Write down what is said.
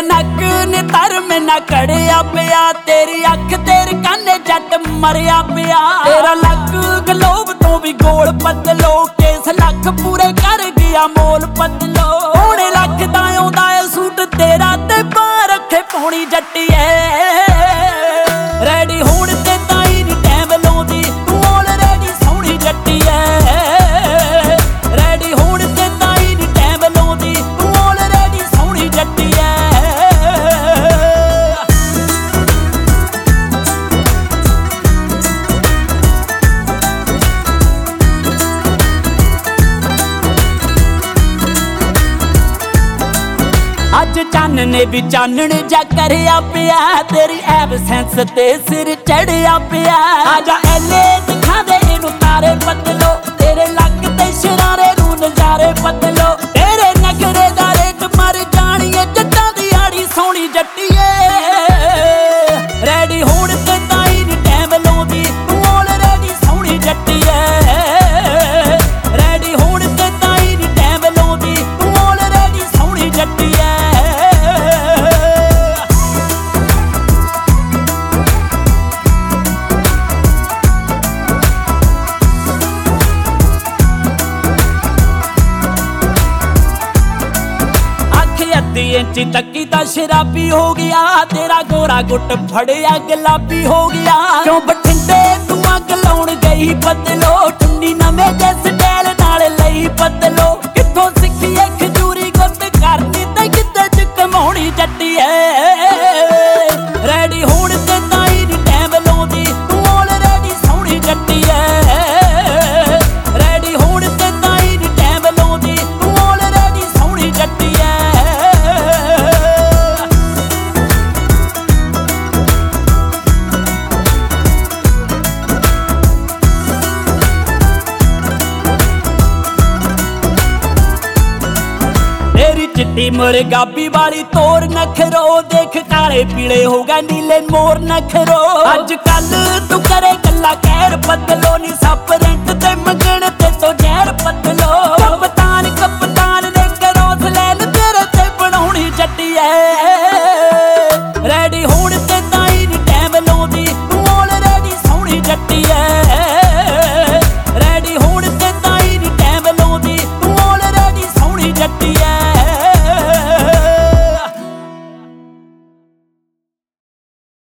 नक ने तर में ना कड़िया पिया, तेरी अख तेरे काने जट मरिया पिया। तेरा लक गलोब तो भी गोल पतलो, केस लख पूरे कर गया मोल पतलो। होने लख दायों दाए सूट तेरा ते पा रखे पौनी जट्टिए। रेडी होण ते ताई नी टैम लाउंदी, तू ऑलरेडी सोहणी जट्टिए। रेडी होण ते ताई नी टैम लाउंदी, तू ऑलरेडी सोहणी जट्टिए। अज चानने भी चानने जा करया पिया, तेरी एबसेंस ते सिर चढ़िया पिया। आजा एले दिखा दे इनू तारे बदलो, तेरे लक ते शरारे नू नजारे बदलो। तेरे नखरे दा रेट मर जाणीए, जट्टां दी आड़ी सोहणी जट्टिए। रेडी होण ते ताई नी टैम लाउंदी, तू ऑलरेडी सोहणी जट्टिए। रेडी होण ते ताई नी टैम लाउंदी, तू ऑलरेडी सोहणी जट्टिए। अद्धी इंची तक्की दा शराबी हो गया, तेरा गोरा गुट फड़िया गुलाबी हो गया। क्यों बठिंडे तू अग लाउण गई बदलो, ठुंडी नवें जे स्टाइल नाल लई बदलो। कित्थों सिੱਖੀਏ खजूरी गुत करनी ते किते च कमाउणी जट्टिए। रेडी होण ते ताई नी टैम लाउंदी, तू ऑलरेडी सोहणी जट्टिए। रेडी होण ते ताई नी टैम लाउंदी, तू ऑलरेडी सोहणी जट्टिए। तेरी चिट्टी मुर्गाबी वाली तोर नखरो, देख काले पीले हो गए नीले मोर नखरो। अज कल तू करे गल्ला कहर बदलो नी, सप रेंट ते